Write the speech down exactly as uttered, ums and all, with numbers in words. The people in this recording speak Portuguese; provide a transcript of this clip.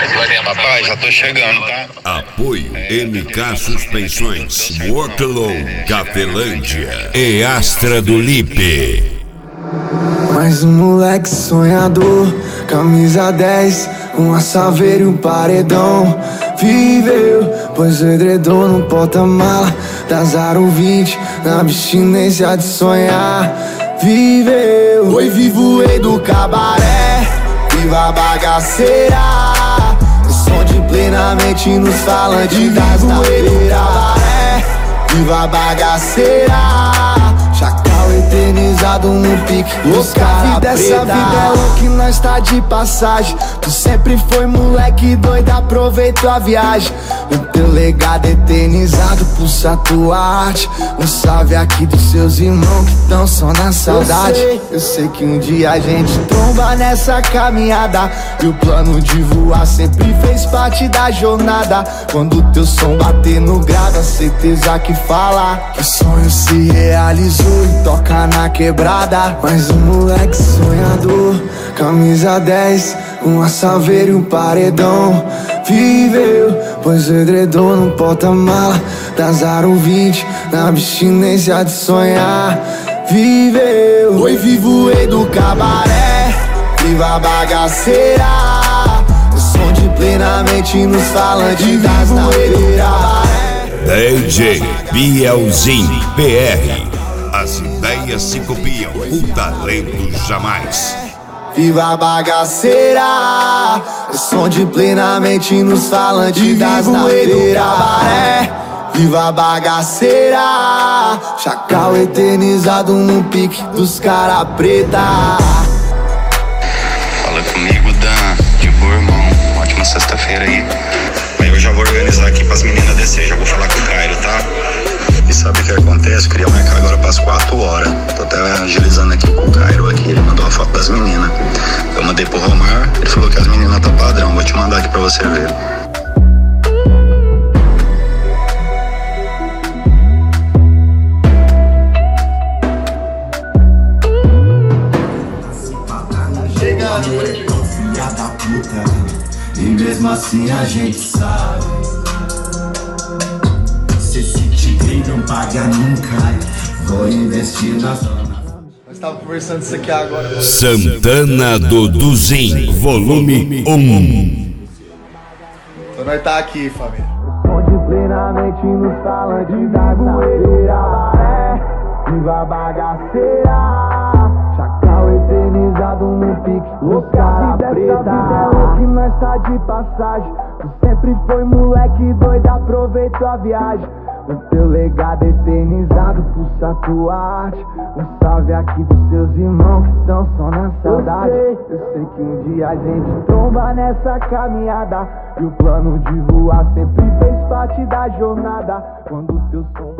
Papai, já tô chegando, tá? Apoio M K Suspensões, Worklow, Cafelândia e Astra do Lipe. Mais um moleque sonhador, camisa dez, um assaveiro e um paredão. Viveu, pôs o edredom no porta-mala das Aro vinte, na abstinência de sonhar. Viveu, foi vivo ei do cabaré, viva a bagaceira. O som de plenamente nos falantes das taleiras. Viva a bagaceira, chacal eternizado no pique. Louca, a vida, essa vida é louca e nós tá de passagem. Tu sempre foi moleque doido, aproveita a viagem. O teu legado eternizado pulsa tua arte. Um salve aqui dos seus irmãos que tão só na saudade. Eu sei, eu sei que um dia a gente tromba nessa caminhada. E o plano de voar sempre fez parte da jornada. Quando o teu som bater no grave, a certeza que fala que o sonho se realizou e toca na quebrada. Mais um moleque sonhador, camisa dez, um assaveiro e um paredão. Viveu, pôs o edredom no porta-mala das Aro vinte, na abstinência de sonhar. Viveu, foi vivo ei do cabaré, viva a bagaceira. O som de plenamente nos falantes das taleiras. D J Bielzinho P R. As ideias se copiam, o talento jamais. Viva a bagaceira, o som de plenamente nos falantes das taleiras. Viva a bagaceira, chacal eternizado no pique dos cara preta. Fala comigo, Dan. De boa, irmão. Ótima sexta-feira aí. Aí eu já vou organizar aqui pras meninas descer. Já vou falar com o Cairo, tá? E sabe o que acontece? Eu queria marcar agora pras quatro horas. Tô até agilizando aqui com o Cairo aqui. Ele mandou uma foto das meninas. Eu mandei pro Romar. Ele falou que as meninas tá padrão. Vou te mandar aqui pra você ver. Filha da puta, e mesmo assim a gente sabe. Se esse tigre não paga nunca, vou investir na zona. Nós tava conversando isso aqui agora. Santana do Duzin, volume um. Então nós tá aqui, família. Onde plenamente nos falantes da poeira. Viva a bagaceira, chacal eternizado no pique, os cara preta. Que nós tá de passagem. Tu sempre foi moleque doido, aproveitou a viagem. O teu legado eternizado pulsa tua arte. Um salve aqui dos seus irmãos que tão só na saudade. Eu sei, eu sei que um dia a gente tromba nessa caminhada. E o plano de voar sempre fez parte da jornada. Quando o teu som